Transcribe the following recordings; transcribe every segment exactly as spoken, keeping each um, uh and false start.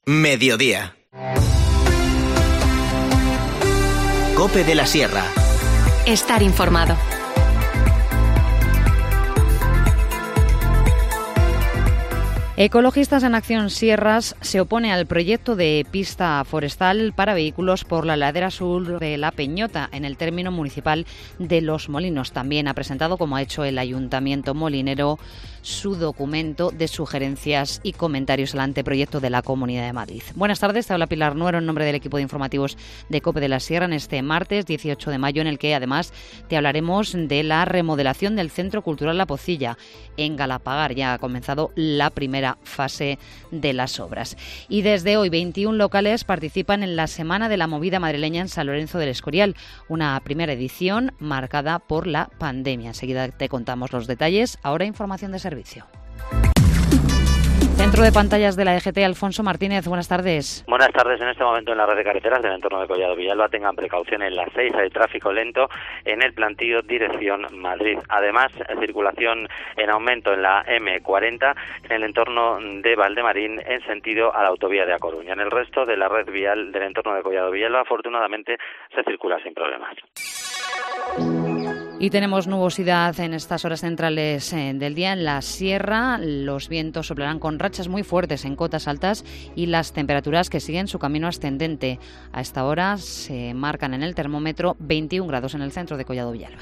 Mediodía. COPE de la Sierra. Estar informado. Ecologistas en Acción Sierras se opone al proyecto de pista forestal para vehículos por la ladera sur de La Peñota, en el término municipal de Los Molinos. También ha presentado, como ha hecho el Ayuntamiento molinero, su documento de sugerencias y comentarios al anteproyecto de la Comunidad de Madrid. Buenas tardes, te habla Pilar Nuero en nombre del equipo de informativos de COPE de la Sierra en este martes dieciocho de mayo, en el que además te hablaremos de la remodelación del Centro Cultural La Pocilla en Galapagar. Ya ha comenzado la primera fase de las obras. Y desde hoy veintiún locales participan en la Semana de la Movida Madrileña en San Lorenzo del Escorial, una primera edición marcada por la pandemia. Enseguida te contamos los detalles. Ahora información de servicio. Centro de pantallas de la E G T, Alfonso Martínez, buenas tardes. Buenas tardes. En este momento en la red de carreteras del entorno de Collado Villalba tengan precaución en la seis, hay tráfico lento en el plantío dirección Madrid. Además, circulación en aumento en la eme cuarenta en el entorno de Valdemarín en sentido a la autovía de A Coruña. En el resto de la red vial del entorno de Collado Villalba, afortunadamente, se circula sin problemas. Y tenemos nubosidad en estas horas centrales del día en la sierra. Los vientos soplarán con rachas muy fuertes en cotas altas y las temperaturas que siguen su camino ascendente. A esta hora se marcan en el termómetro veintiún grados en el centro de Collado Villalba.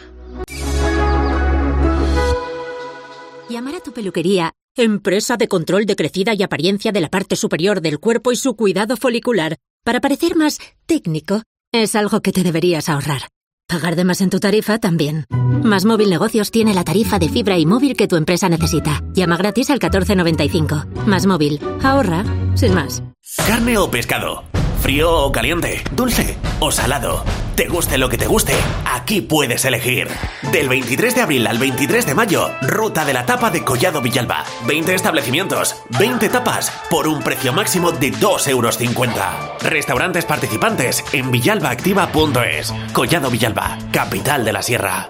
Llamar a tu peluquería, empresa de control de crecida y apariencia de la parte superior del cuerpo y su cuidado folicular, para parecer más técnico, es algo que te deberías ahorrar. Pagar de más en tu tarifa también. Más Móvil Negocios tiene la tarifa de fibra y móvil que tu empresa necesita. Llama gratis al catorce noventa y cinco. Más Móvil. Ahorra. Sin más. ¿Carne o pescado? ¿Frío o caliente? ¿Dulce o salado? Te guste lo que te guste, aquí puedes elegir. Del veintitrés de abril al veintitrés de mayo, Ruta de la Tapa de Collado Villalba. veinte establecimientos, veinte tapas, por un precio máximo de dos euros cincuenta. Restaurantes participantes en villalbaactiva punto es. Collado Villalba, capital de la Sierra.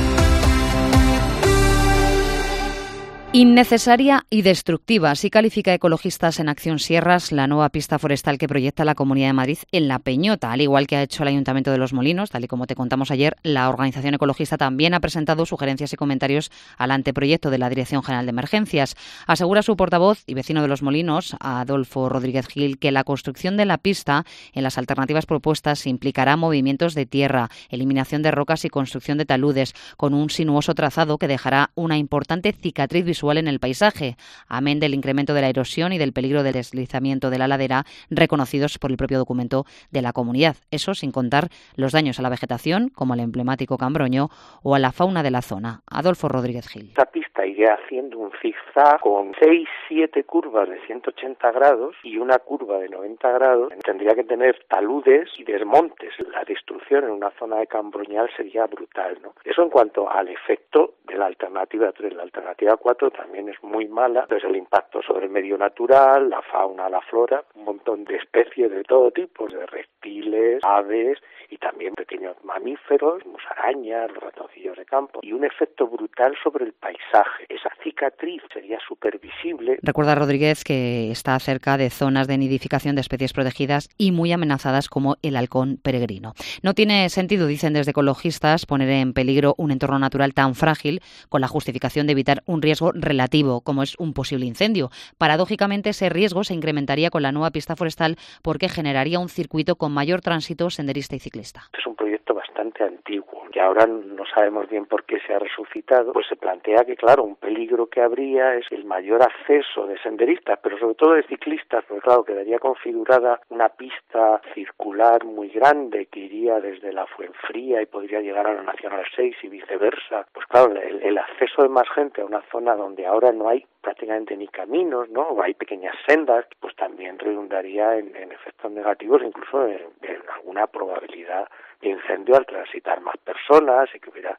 Innecesaria y destructiva, así califica Ecologistas en Acción Sierras la nueva pista forestal que proyecta la Comunidad de Madrid en La Peñota, al igual que ha hecho el Ayuntamiento de Los Molinos. Tal y como te contamos ayer, la organización ecologista también ha presentado sugerencias y comentarios al anteproyecto de la Dirección General de Emergencias. Asegura su portavoz y vecino de Los Molinos, Adolfo Rodríguez Gil, que la construcción de la pista en las alternativas propuestas implicará movimientos de tierra, eliminación de rocas y construcción de taludes, con un sinuoso trazado que dejará una importante cicatriz visual en el paisaje, amén del incremento de la erosión y del peligro de deslizamiento de la ladera reconocidos por el propio documento de la comunidad. Eso sin contar los daños a la vegetación, como el emblemático cambroño, o a la fauna de la zona. Adolfo Rodríguez Gil. Esta pista iría haciendo un zigzag con seis, siete curvas de ciento ochenta grados y una curva de noventa grados. Tendría que tener taludes y desmontes. La destrucción en una zona de cambroñal sería brutal, ¿no? Eso en cuanto al efecto de la alternativa tres. La alternativa cuatro también es muy mala. Entonces el impacto sobre el medio natural, la fauna, la flora, un montón de especies de todo tipo, de reptiles, aves y también pequeños mamíferos, musarañas, ratoncillos de campo, y un efecto brutal sobre el paisaje. Esa cicatriz sería súper visible. Recuerda Rodríguez que está cerca de zonas de nidificación de especies protegidas y muy amenazadas como el halcón peregrino. No tiene sentido, dicen desde ecologistas, poner en peligro un entorno natural tan frágil con la justificación de evitar un riesgo relativo como es un posible incendio. Paradójicamente, ese riesgo se incrementaría con la nueva pista forestal porque generaría un circuito con mayor tránsito senderista y ciclista. Es un proyecto bastante antiguo, que ahora no sabemos bien por qué se ha resucitado. Pues se plantea que, claro, un peligro que habría es el mayor acceso de senderistas, pero sobre todo de ciclistas, porque claro, quedaría configurada una pista circular muy grande que iría desde la Fuenfría y podría llegar a la Nacional seis y viceversa. Pues claro, el, el acceso de más gente a una zona donde ahora no hay prácticamente ni caminos, ¿no? O hay pequeñas sendas, pues también redundaría en, en efectos negativos, incluso en, en alguna probabilidad de incendio al transitar más personas y que hubiera pues,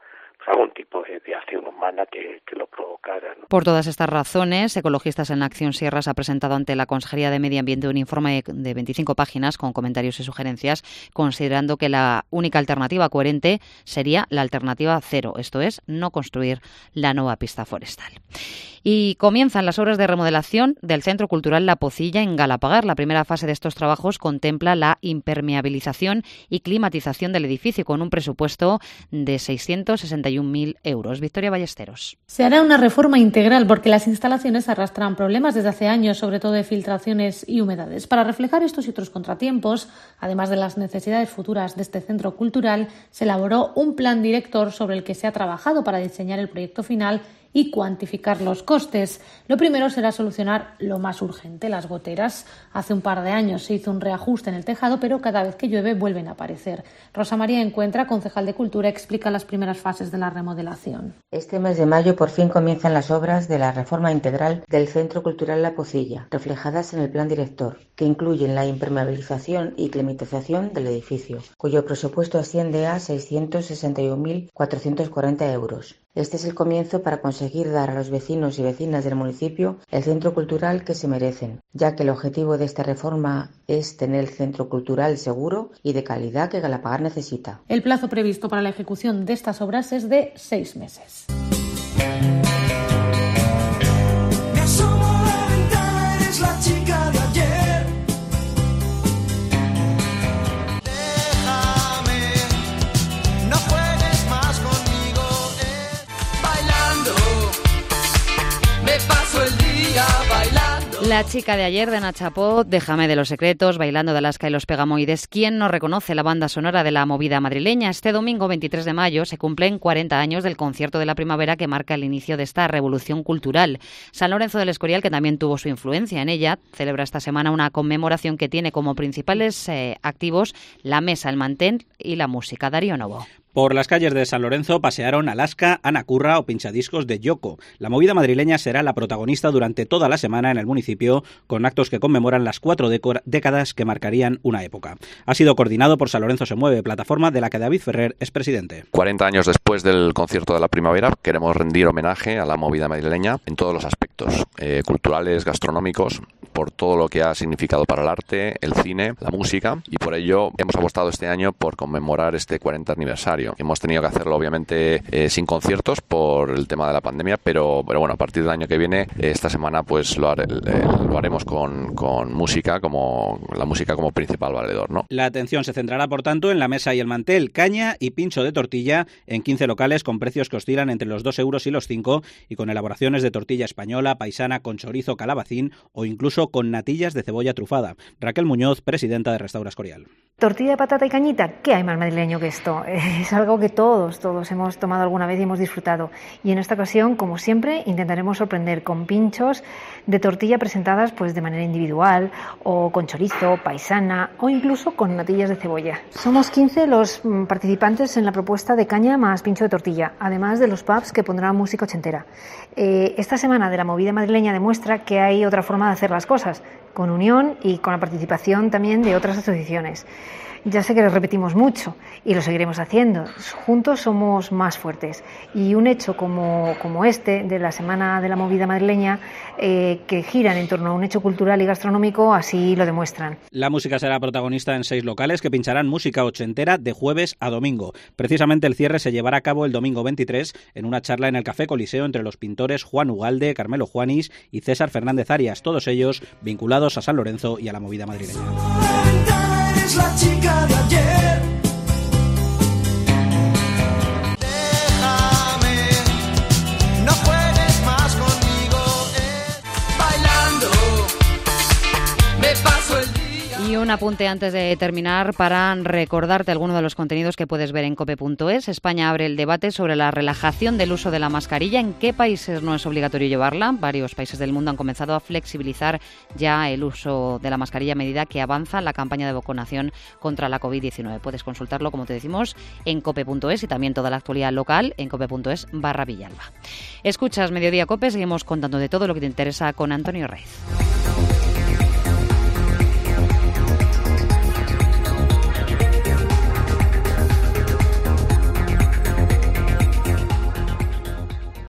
algún tipo de, de acción humana que, que lo provocara, ¿no? Por todas estas razones, Ecologistas en Acción Sierras ha presentado ante la Consejería de Medio Ambiente un informe de veinticinco páginas con comentarios y sugerencias, considerando que la única alternativa coherente sería la alternativa cero, esto es, no construir la nueva pista forestal. Y comienzan las obras de remodelación del Centro Cultural La Pocilla en Galapagar. La primera fase de estos trabajos contempla la impermeabilización y climatización del edificio con un presupuesto de seiscientos sesenta y un mil euros. Victoria Ballesteros. Se hará una reforma integral porque las instalaciones arrastran problemas desde hace años, sobre todo de filtraciones y humedades. Para reflejar estos y otros contratiempos, además de las necesidades futuras de este centro cultural, se elaboró un plan director sobre el que se ha trabajado para diseñar el proyecto final y cuantificar los costes. Lo primero será solucionar lo más urgente, las goteras. Hace un par de años se hizo un reajuste en el tejado, pero cada vez que llueve vuelven a aparecer. Rosa María Encuentra, concejal de Cultura, explica las primeras fases de la remodelación. Este mes de mayo por fin comienzan las obras de la reforma integral del Centro Cultural La Pocilla, reflejadas en el plan director, que incluyen la impermeabilización y climatización del edificio, cuyo presupuesto asciende a seiscientos sesenta y un mil cuatrocientos cuarenta euros. Este es el comienzo para conseguir dar a los vecinos y vecinas del municipio el centro cultural que se merecen, ya que el objetivo de esta reforma es tener el centro cultural seguro y de calidad que Galapagar necesita. El plazo previsto para la ejecución de estas obras es de seis meses. La chica de ayer de Nacha Pot, Déjame de los secretos, Bailando de Alaska y los Pegamoides. ¿Quién no reconoce la banda sonora de la movida madrileña? Este domingo veintitrés de mayo se cumplen cuarenta años del concierto de la primavera que marca el inicio de esta revolución cultural. San Lorenzo del Escorial, que también tuvo su influencia en ella, celebra esta semana una conmemoración que tiene como principales eh, activos la mesa, el mantén y la música. Darío Novo. Por las calles de San Lorenzo pasearon Alaska, Ana Curra o pinchadiscos de Yoko. La movida madrileña será la protagonista durante toda la semana en el municipio, con actos que conmemoran las cuatro décadas que marcarían una época. Ha sido coordinado por San Lorenzo Se Mueve, plataforma de la que David Ferrer es presidente. cuarenta años después del concierto de la primavera, queremos rendir homenaje a la movida madrileña en todos los aspectos, eh, culturales, gastronómicos, por todo lo que ha significado para el arte, el cine, la música, y por ello hemos apostado este año por conmemorar este cuarenta aniversario. Hemos tenido que hacerlo obviamente eh, sin conciertos por el tema de la pandemia, pero, pero bueno, a partir del año que viene, eh, esta semana pues lo, haré, eh, lo haremos con, con música, como la música como principal valedor, ¿no? La atención se centrará por tanto en la mesa y el mantel, caña y pincho de tortilla en quince locales con precios que oscilan entre los dos euros y los cinco y con elaboraciones de tortilla española, paisana, con chorizo calabacín o incluso con natillas de cebolla trufada. Raquel Muñoz, presidenta de Restaura Escorial. Tortilla de patata y cañita, ¿qué hay más madrileño que esto? Es algo que todos, todos hemos tomado alguna vez y hemos disfrutado. Y en esta ocasión, como siempre, intentaremos sorprender con pinchos de tortilla presentadas pues de manera individual o con chorizo, paisana o incluso con natillas de cebolla. Somos quince los participantes en la propuesta de caña más pincho de tortilla, además de los pubs que pondrán música ochentera. Eh, esta semana de la movida madrileña demuestra que hay otra forma de hacer las cosas, con unión y con la participación también de otras asociaciones. Ya sé que lo repetimos mucho y lo seguiremos haciendo. Juntos somos más fuertes. Y un hecho como, como este, de la Semana de la Movida Madrileña, eh, que giran en torno a un hecho cultural y gastronómico, así lo demuestran. La música será protagonista en seis locales que pincharán música ochentera de jueves a domingo. Precisamente el cierre se llevará a cabo el domingo veintitrés en una charla en el Café Coliseo entre los pintores Juan Ugalde, Carmelo Juanis y César Fernández Arias, todos ellos vinculados a San Lorenzo y a la movida madrileña. Es la chica de ayer. Déjame, no juegues más conmigo. Eh. Bailando, me paso el día. Y un apunte antes de terminar para recordarte algunos de los contenidos que puedes ver en cope punto es. España abre el debate sobre la relajación del uso de la mascarilla. ¿En qué países no es obligatorio llevarla? Varios países del mundo han comenzado a flexibilizar ya el uso de la mascarilla a medida que avanza la campaña de vacunación contra la covid diecinueve. Puedes consultarlo, como te decimos, en cope punto es y también toda la actualidad local en cope punto es barra Villalba. Escuchas Mediodía Cope, seguimos contando de todo lo que te interesa con Antonio Raiz.